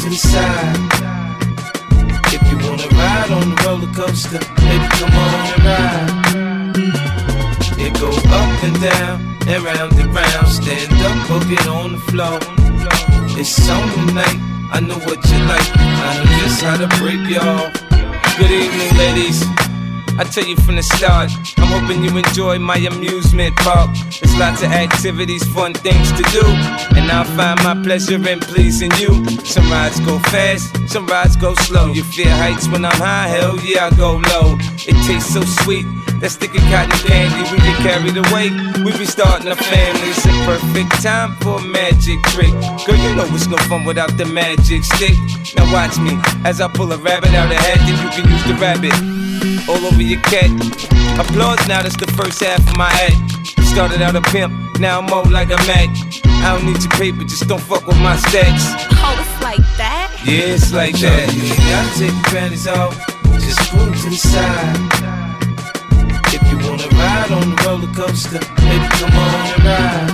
to the side. If you wanna ride on the roller coaster, baby, come on and ride. It go up and down and round and round. Stand up or get on the floor. It's on tonight, I know what you like. I know just how to break y'all. Good evening, ladies. I tell you from the start, I'm hoping you enjoy my amusement park. There's lots of activities, fun things to do, and I'll find my pleasure in pleasing you. Some rides go fast, some rides go slow. You fear heights when I'm high, hell yeah, I go low. It tastes so sweet, that sticky cotton candy. We get carried away, we be starting a family. It's a perfect time for a magic trick. Girl, you know it's no fun without the magic stick. Now watch me, as I pull a rabbit out of hat, then you can use the rabbit all over your cat. Applause now, that's the first half of my act. Started out a pimp, now I'm more like a Mac. I don't need your paper, just don't fuck with my stacks. Oh, it's like that? Yeah, it's like that. You ain't gotta take your panties off, just pull them to the side. If you wanna ride on the roller coaster, baby, come on and ride.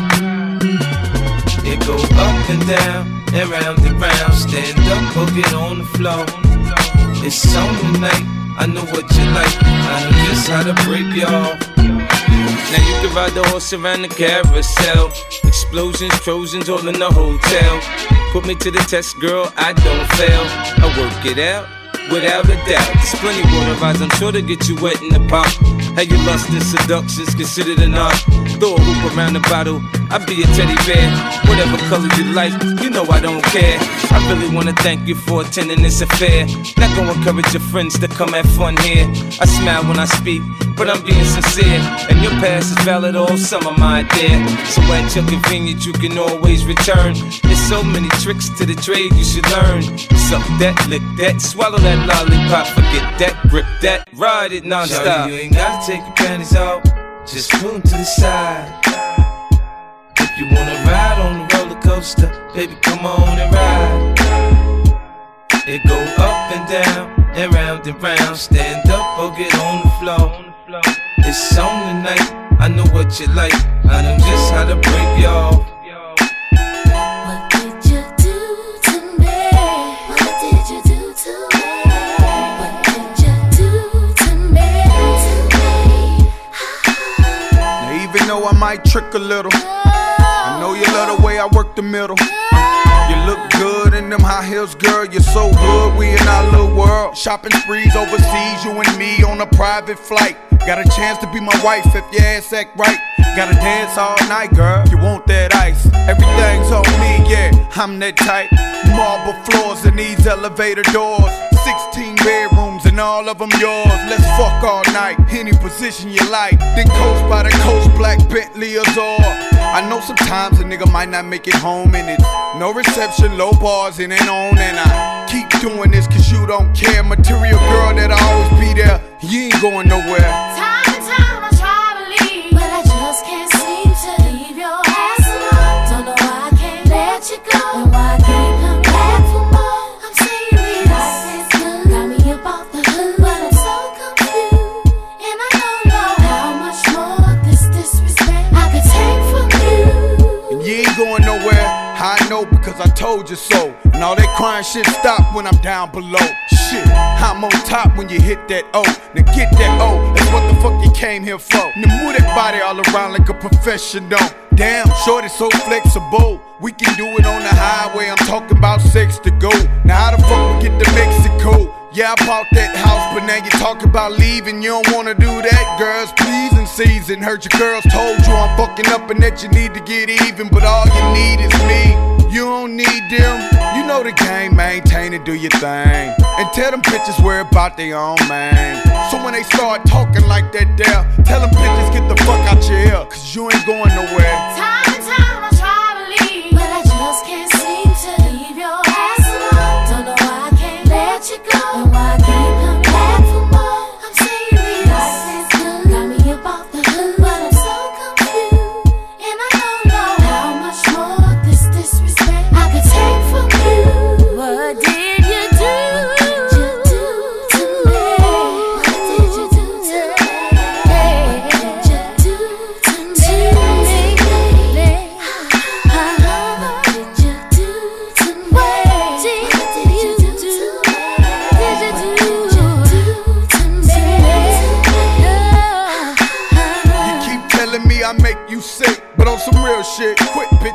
It go up and down and round and round. Stand up or get on the floor. It's on tonight, I know what you like. I know just how to break y'all. Now you can ride the horse around the carousel. Explosions, Trojans all in the hotel. Put me to the test, girl, I don't fail. I work it out, without a doubt. There's plenty water rides, I'm sure to get you wet in the pop. How your lust and seduction's considered an art. Throw a hoop around the bottle, I'll be a teddy bear. Whatever color you like, you know I don't care. I really wanna thank you for attending this affair. Not gonna encourage your friends to come have fun here. I smile when I speak, but I'm being sincere. And your past is valid all summer, my dear. So at your convenience, you can always return. There's so many tricks to the trade you should learn. Suck that, lick that, swallow that lollipop. Forget that, grip that, ride it non-stop. Shawty, you ain't gotta take your panties off, just pull them to the side. If you wanna ride on the roller coaster, baby, come on and ride. It go up and down and round and round. Stand up or get on the floor. It's on tonight, I know what you like. I know just how to break y'all. What did you do to me? What did you do to me? What did you do to me? Now even though I might trick a little, I know you love the way I work the middle. You look good in them high heels, girl, you're so good, we in our little world. Shopping sprees overseas, you and me on a private flight. Got a chance to be my wife if your ass act right. Gotta dance all night, girl, you want that ice. Everything's on me, yeah, I'm that type. Marble floors and these elevator doors. 16 bedrooms and all of them yours. Let's fuck all night, any position you like. Then coast by the coast, black Bentley Azure. I know sometimes a nigga might not make it home and it's no reception, low bars, it ain't on. And I keep doing this cause you don't care. Material girl that'll always be there, you ain't going nowhere. Time and time I try to leave, but I just can't seem to leave your ass alone. Don't know why I can't let you go, and why I can't come back for more. I'm serious, life is good, got me up off the hood, but I'm so confused, and I don't know how much more this disrespect I could take from you. And you ain't going nowhere, I know because I told you so. And all that crying shit stop when I'm down below. Shit, I'm on top when you hit that O. Now get that O, that's what the fuck you came here for. Now move that body all around like a professional. Damn, shorty so flexible. We can do it on the highway, I'm talking about sex to go. Now how the fuck we get to Mexico? Yeah, I bought that house, but now you talk about leaving. You don't wanna do that, girls, pleasing season. Heard your girls told you I'm fucking up and that you need to get even. But all you need is me, you don't need them. You know the game, maintain it, do your thing. And tell them bitches we're about their own man. So when they start talking like that there, tell them bitches get the fuck out your ear, cause you ain't going nowhere. Time and time I try to leave, but I just can't seem to leave your ass alone. Don't know why I can't let you go, and why I can't come back for more. I'm serious, life is good, got me up off the hood, but I'm so confused, and I don't know how much more this disrespect I could take from you. What did you do? What did you do to me? What did you do to me? What did you do to me?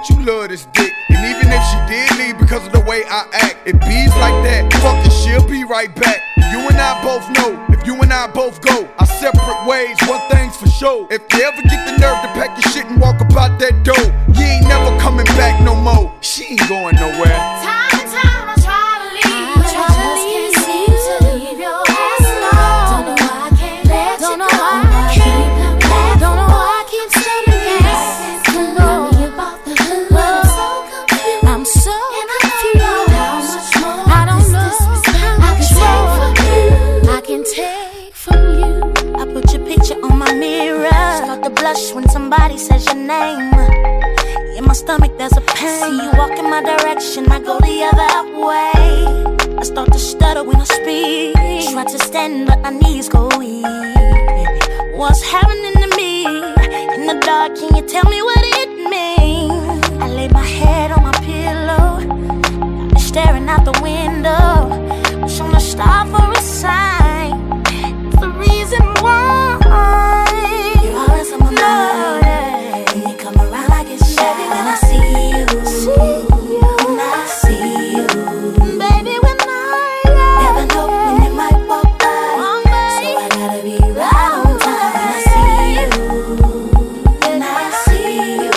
that you love this dick. And even if she did leave because of the way I act, it bees like that, fucking she'll be right back. You and I both know, if you and I both go our separate ways, one thing's for sure. If you ever get the nerve to pack your shit and walk about that door, you ain't never coming back no more. She ain't going nowhere. Time and time I try to leave, but I just can't seem to leave your ass alone. Don't know why I can't let you go. Don't know why I keep stepping back. Tell me about the love. I'm so confused. I don't know how much more I can take from you. I put your picture on my mirror. Start to blush when somebody says your name. In my stomach there's a pain. See you walk in my direction, I go the other way. I start to stutter when I speak. Try to stand but my knees go weak. What's happening to me? In the dark, can you tell me what it means? I lay my head on my pillow, staring out the window. Wish on a star for a sign. It's the reason why you're always on my mind. When you come around, I get shy. When I see you, when I see you, baby, when I never know when you might walk by, so I gotta be right on time. When I see you, when I see you,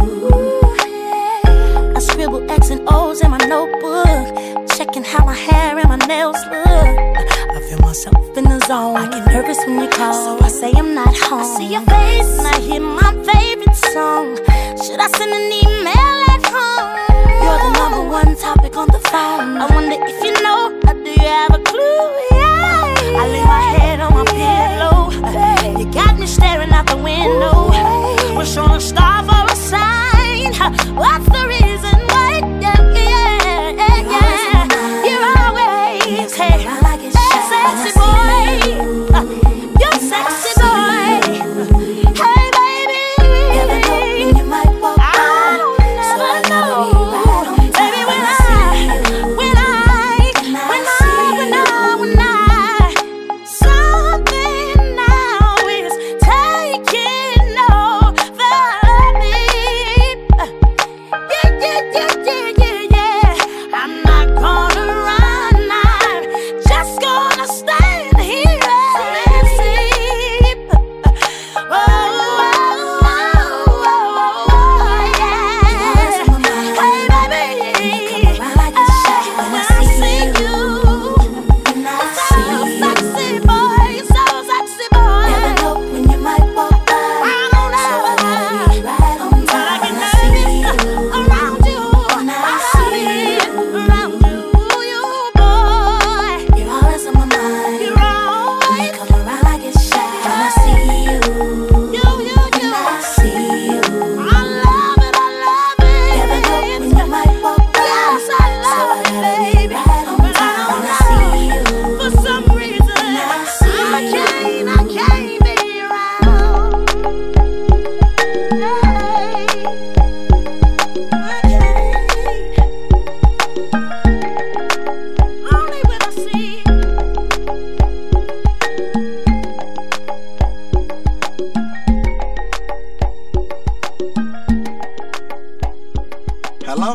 I scribble X and O's in my notebook, checking how my hair and my nails look. I feel myself in the zone. I get nervous when you call, so I say I'm not home. I see your face and I hear my favorite song. Should I send an email at home? You're the number one topic on the phone. I wonder if you know, or do you have a clue? Yeah. I lay my head on my pillow. You got me staring out the window. Wish on a star for a sign. What's the reason why? Yeah, yeah, yeah, yeah. You're always, hey, sexy boy. You're sexy boy. Hey, baby. Never know when you might walk by, so I never know. Baby, when I something now is taking over me. Yeah, yeah, yeah, yeah, yeah, yeah. I'm not gonna run, I'm just gonna stand here and sleep. Oh, yeah. Hey, baby, when I see you, so sexy boy, so sexy boy. Never know when you might walk by, I don't know, but I get nervous around you. I see around you, you boy. You're always on my mind. You're always come around, I get shy. When I see you, you. When I see you, I love it. Never know when you might walk by, yes, I love it, baby. But I don't know, for some reason, I can't be around. Only when I see you. Hello?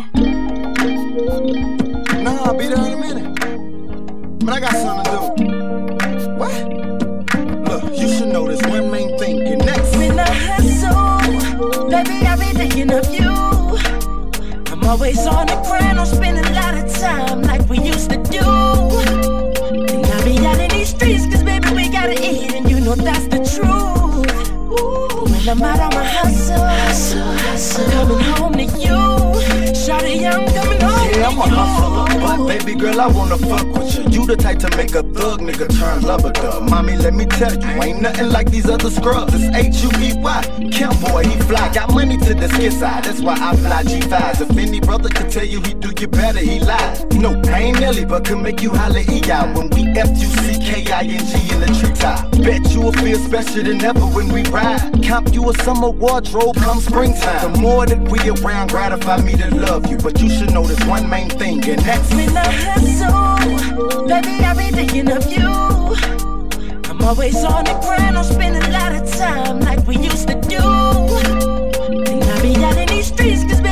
Nah, I'll be there in a minute. But I got something to do. What? Look, you should know this one main thing. You're next. When I hustle, baby, I be thinking of you. I'm always on the grind, I'm spending a lot of time like we used to do. And I be out in these streets, cause baby, we gotta eat, and you know that's the truth. Ooh, when I'm out on my hustle, I'm coming home to you. Shawty, I'm coming home Yeah, I'm a to you. hustler, but baby girl, I wanna fuck with you. You the type to make a thug nigga turn lover dub. Mommy, let me tell you, ain't nothing like these other scrubs. It's H-U-B-Y, Camp boy, he fly. Got money to the skid side, that's why I fly G5s. If any brother could tell you he do you better, he lied. No pain Nelly, but could make you holler E-I when we F-U-C-K-I-N-G in the treetop. Bet you will feel special than ever when we ride. Comp you a summer wardrobe come springtime. The more that we around, gratify me to love you. But you should know this one main thing, and that's When I hustle, baby, I be thinking of you. I'm always on the grind, I'm spending a lot of time like we used to do. And I be out in these streets, cause baby, we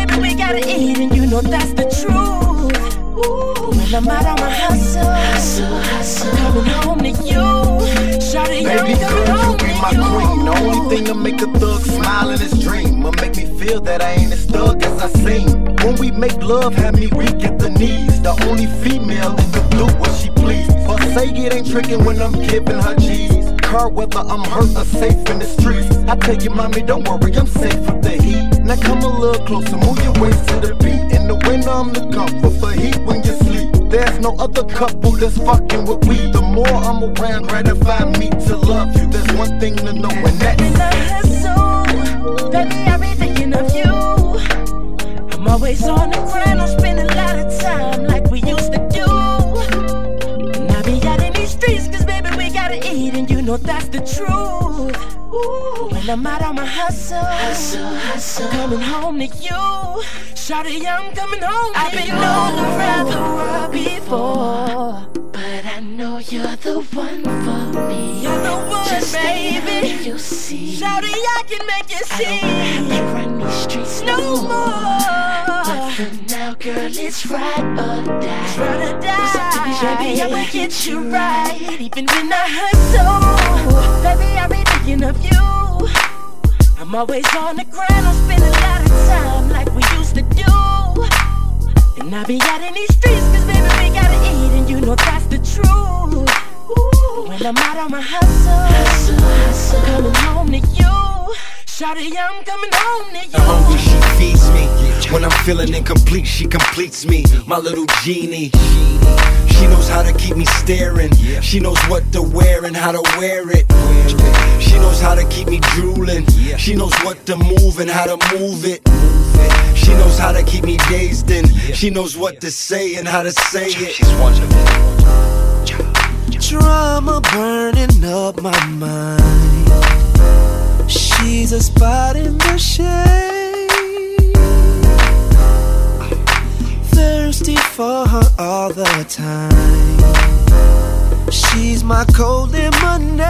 gotta eat, and you know that's the truth. When I'm out on my hustle, coming home to you. Shawty, baby girl, you be my queen. The only thing to make a thug smile in his dream, or make me feel that I ain't as thug as I seem. When we make love, have me weak at the knees. The only female that can do what she please. But say it ain't tricking when I'm giving her G's. Car whether I'm hurt or safe in the streets. I tell you, mommy, don't worry, I'm safe from the heat. Now come a little closer, move your waist to the beat. In the winter, I'm the comfort for heat when you sleep. There's no other couple that's fucking with we. The more I'm around, gratify me to love you. There's one thing to know, and that's in the hustle, baby, I be thinking of you. I'm always on the grind, I'm spending a lot of time like we used to do. And I be out in these streets, cause baby, we gotta eat, and you know that's the truth. When I'm out on my hustle, coming home to you. Shawty, I'm coming home. I've been known around the world before, but I know you're the one for me. You're the one, just baby. You see, Shawty, I can make you see. I don't have to run these streets no more. But for now, girl, it's ride or die. It's ride or die. Baby, I will get you right, even when I hustle. Baby, I be thinking of you. I'm always on the grind, I'm spending a lot of time like we used to do. And I be out in these streets, cause baby, we gotta eat, and you know that's the truth. When I'm out on my hustle, coming home to you. Shawty, I'm coming home to you. Hungry, she feeds me. When I'm feeling incomplete, she completes me. My little genie. She knows how to keep me staring. She knows what to wear and how to wear it. She knows how to keep me drooling. She knows what to move and how to move it. She knows how to keep me dazed in. She knows what to say and how to say it. She's wonderful. Drama burning up my mind. She's a spot in the shade. Thirsty for her all the time. She's my cold lemonade.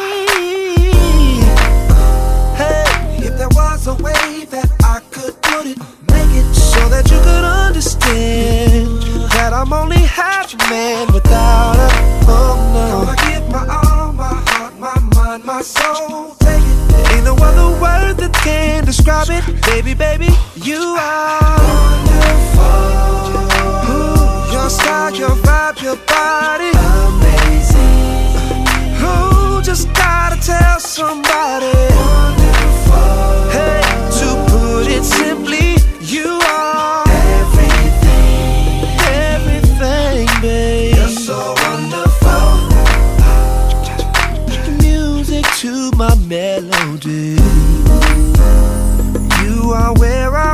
Hey, if there was a way that I could put it, make it so that you could understand that I'm only half a man without her. Oh no, I give my all, my heart, my mind, my soul. Take it. There ain't no other word that can describe it. Baby, baby, you are wonderful. Ooh, your style, your vibe, your body, amazing. Ooh, just gotta tell somebody. Wonderful. Hey, to put it simply, you are everything, everything, babe. You're so wonderful. Music to my melody. You are where I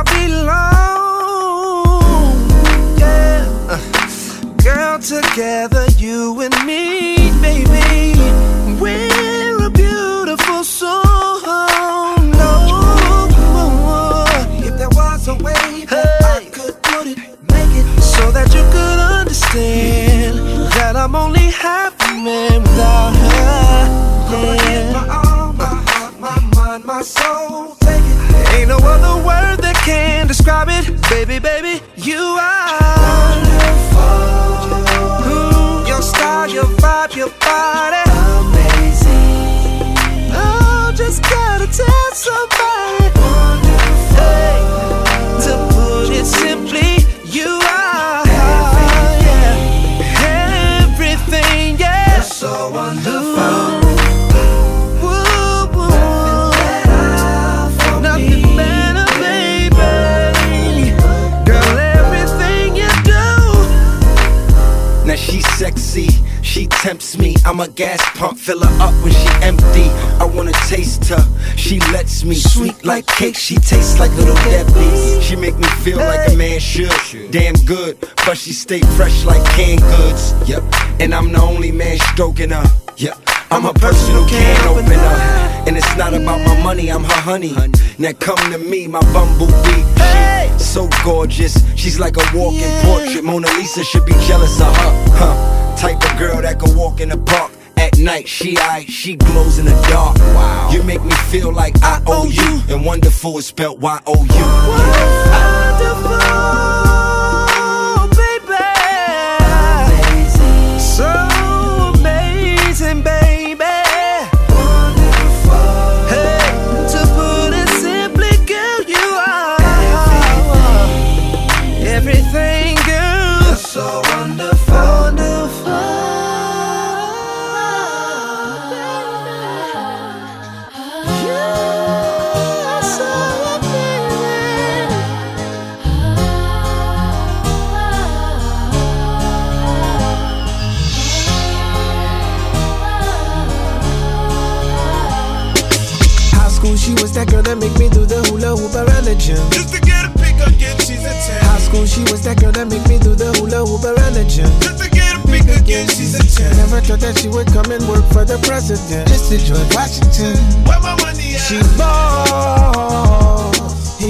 belong. Yeah, girl, together you and me, baby, we're a beautiful song. If there was a way that I could put it, make it so that you could understand that I'm only half a man without her. Yeah. My all, my heart, my mind, my soul. Take it. There ain't no other word that can describe it. Baby, baby, you are wonderful. Ooh, your style, your vibe, your body, amazing. Oh, just gotta tell somebody. Hey, to put it simply, you are everything, yeah. Everything, yeah. You're so wonderful. Woo, woo. Nothing better, baby. Girl, everything you do. Now she's sexy, she tempts me. I'm a gas pump, fill her up when she empty. I wanna taste her, she lets me. Sweet like cake, she tastes like little Debbie. She make me feel like a man should. Damn good, but she stay fresh like canned goods. Yep, and I'm the only man stroking her. Yep, I'm a personal can opener. And it's not about my money, I'm her honey. Now come to me, my bumblebee. She's so gorgeous, she's like a walking portrait. Mona Lisa should be jealous of her. Type of girl that can walk in the park at night. She glows in the dark. Wow, you make me feel like I owe you. And wonderful is spelled Y-O-U. Wonderful. so wonderful. She was that girl that make me do the hula hoop around the gym. Just to get a pick again, she's a 10. High school, she was that girl that make me do the hula hoop around the gym. Just to get a pick again, she's a 10. Never thought that she would come and work for the president. Just to George Washington. Where my money at? She ball, he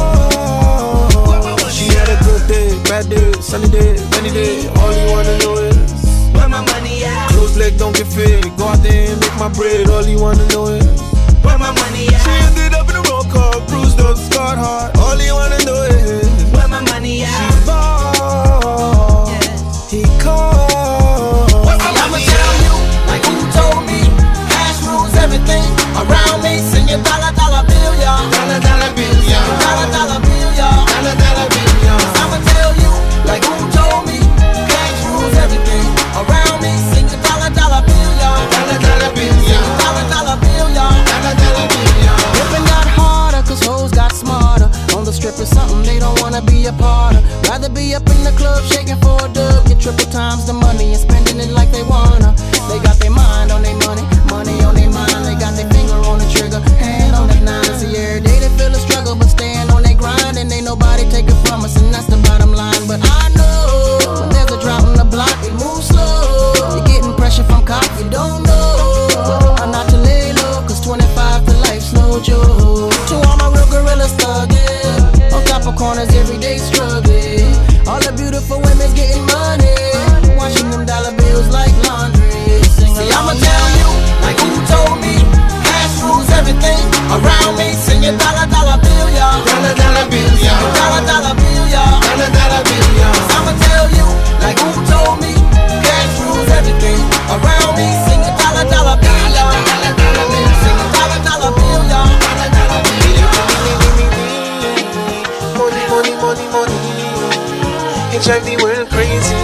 called. She had a good day, bad day, sunny day, rainy day. All you wanna know is where my money at? Close leg don't get fit. Go out there and make my bread. All you wanna know is where my money at? She ended up in a roll call, bruised up, scarred heart. All you wanna know is where my money at? She ball, he called. I'ma tell you, like who told me, cash rules everything around me. Sing your dollar, dollar bill, y'all. Dollar, dollar bill, y'all. Dollar, dollar bill, y'all. Dollar, dollar bill, y'all. I'ma tell you, like who told me, cash rules everything around me. Sing your dollar, dollar bill, y'all. Dollar, dollar bill, y'all. Dollar, dollar bill, y'all. Ripping got harder, cause hoes got smarter. On the strip is something they don't wanna be a part of. Rather be up in the club shaking for a dub. Get triple times the money and spending it like they wanna. They got their mind on their money, money on their mind. They got their finger on the trigger, hand on the nine. See, every day they feel the struggle, but staying on their grind. And ain't nobody take it from us, and that's the bottom line. But I know when there's a drop in the block, it moves slow. You're getting pressure from cops, you don't know. I'm not to lay low, cause 25 to life's no joke. To all my real gorillas thugging, on top of corners everyday struggling. All the beautiful women's getting money, washing them dollar bills like laundry. See, I'ma tell you, like who told me, cash rules everything around me. Sing your dollar, dollar bill, y'all. Dollar, dollar bill, y'all. Dollar, dollar bill, y'all. Dollar, dollar bill, y'all. I'ma tell you, like who told me, cash rules everything around me. Sing your dollar, dollar bill, y'all. Dollar, dollar bill, sing your dollar, dollar bill, y'all. Dollar, dollar bill, y'all. Money, money, money, money. It drive the world crazy.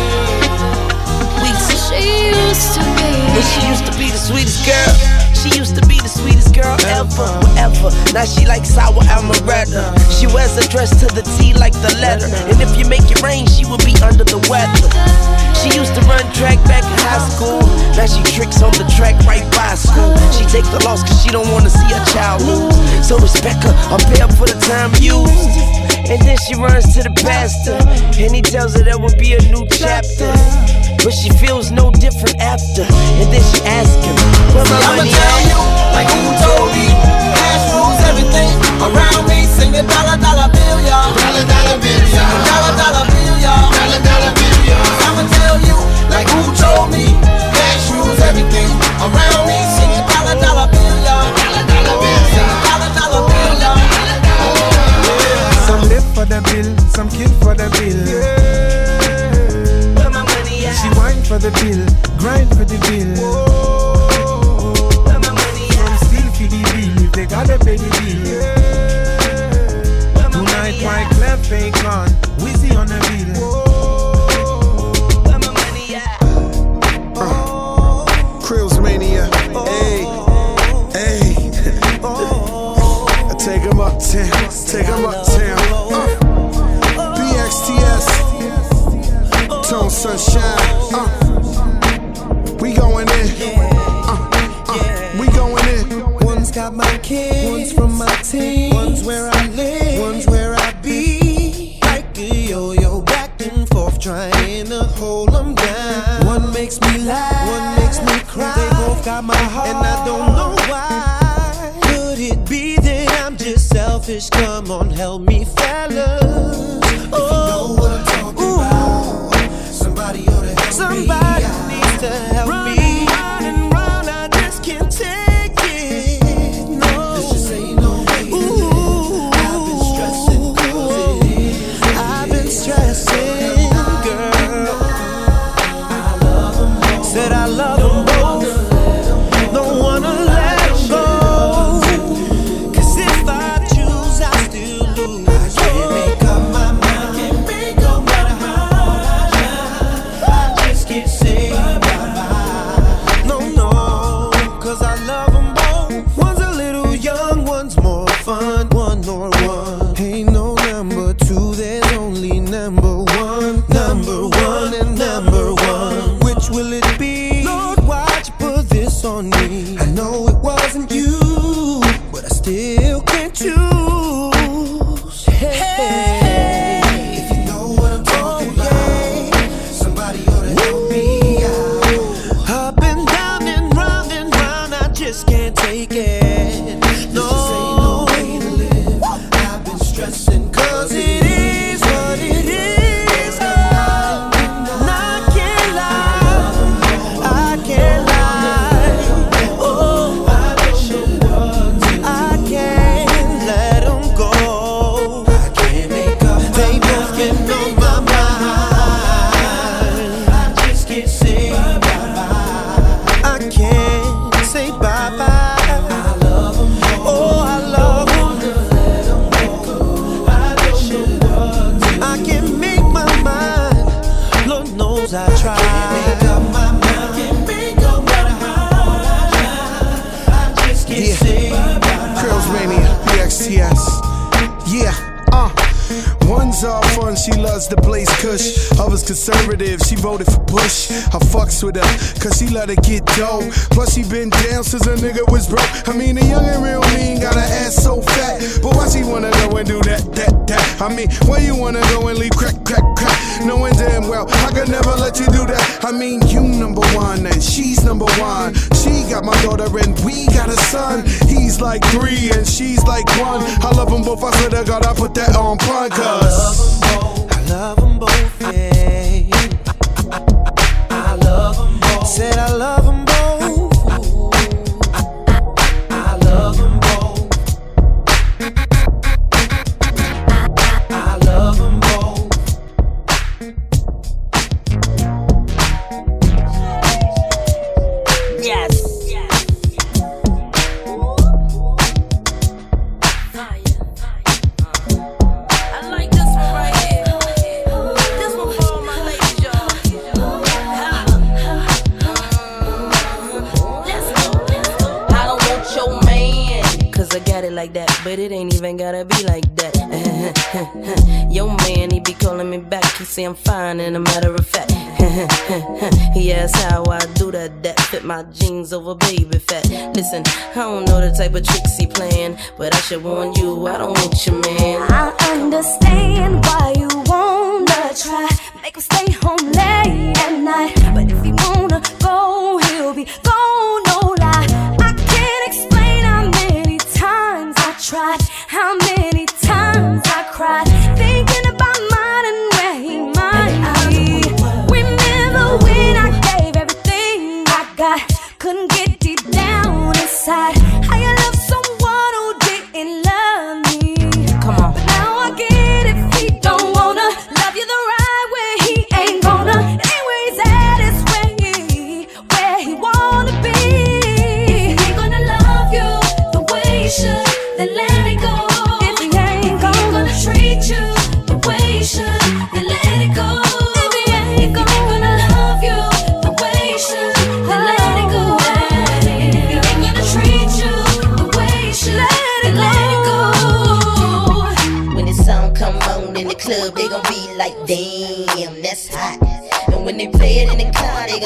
She used to be. And she used to be the sweetest girl. She used to be the sweetest girl ever, ever. Now she like sour amaretto. She wears a dress to the T like the letter. And if you make it rain, she will be under the weather. She used to run track back in high school. Now she tricks on the track right by school. She take the loss cause she don't wanna see her child lose. So respect her, I'll pay up for the time used. And then she runs to the pastor, and he tells her there will be a new chapter. But she feels no different after. And then she asks him, where my I'ma money tell at? you, like who told me, cash rules everything around me. Sing your dollar, dollar bill, y'all. Dollar, dollar bill, y'all. Dollar, dollar bill, y'all. Dollar, dollar bill, y'all. I'ma tell you, like who told me, cash rules everything around me. Sing your dollar, dollar bill, y'all. Dollar, dollar bill, y'all. Dollar, dollar bill, y'all. Some live for the bill, some kill for the bill. Where my money at? She whine for the bill, grind for the bill. Where my money Some at? steal for the bill, if they gotta pay the bill. Where my Tonight money my at? clef fake on, Wizzy on the bill. Where my money at? Krills Mania, hey, hey. Take 'em uptown, take 'em uptown. BXTS, Tone Sunshine. We going in, we going in. One's got my kids, one's from my team, one's where I live, one's where I be. Like a yo-yo back and forth, trying to hold 'em down. One makes me laugh, one makes me cry. They both got my heart, and I don't know why. Could it be that I'm just selfish? Come on, help me, fellas. Oh, if you know what I'm talking about, somebody ought to help me. Somebody needs to help me. Round and round, I just can't take it. No, let's just say no way. Ooh, I've been stressing, I've been stressing, girl. Said I love them both. Don't wanna let them go. 'Cause if I choose, I still lose. I can't make up my mind. No matter how hard I try. times I tried. Can't make up my mind. Can't make up my mind. I just can't say bye. Curls Mania, BXTS. Yeah, One's all fun, she loves the Blaze Kush. Others conservative, she voted for Bush. I fucks with her, cause she let her get dough. Plus she been down since a nigga was broke. I mean, the young and real mean got her ass so fat. But why she wanna go and do that? I mean, where you wanna go and leave crack? Knowing damn well, I could never let you do that. I mean, you number one and she's number one. She got my daughter and we got a son. He's like 3 and she's like 1. I love them both, I swear to God, I put that on prime, cause I love them both, yeah. I love them both. Said I love them both. I love them both. I love them both. Yes. I got it like that, but it ain't even gotta be like that. Yo man, he be calling me back. He say I'm fine, and a matter of fact, he asks how I do that fit my jeans over baby fat. Listen, I don't know the type of tricks he playing, but I should warn you, I don't want your man. I understand why you wanna try, make him stay home late at night. But if he wanna go, he'll be gone, no lie. I can't explain how many times I tried, how many times I cried, thinking about mine and where he might be. Remember when I gave everything I got, couldn't get deep down inside. How you love someone who didn't love me? Come on. But now I get if he don't wanna love you the right way, he ain't gonna. Anywhere he's at is where he wanna be. If he ain't gonna love you the way he should, then let it go. If he ain't gonna treat you the way he should, then let it go. If he ain't gonna love you the way he should, then let it go. If he ain't gonna treat you the way he should, then let it go. When the song come on in the club, they gon' be like, damn, that's hot. And when they play it in the car, they